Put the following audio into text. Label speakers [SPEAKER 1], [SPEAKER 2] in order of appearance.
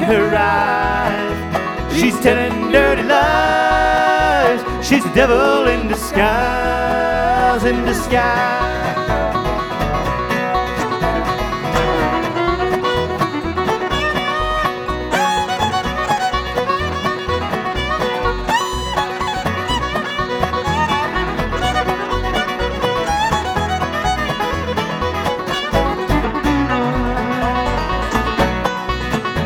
[SPEAKER 1] her eyes. She's telling dirty lies. She's the devil in disguise, in disguise.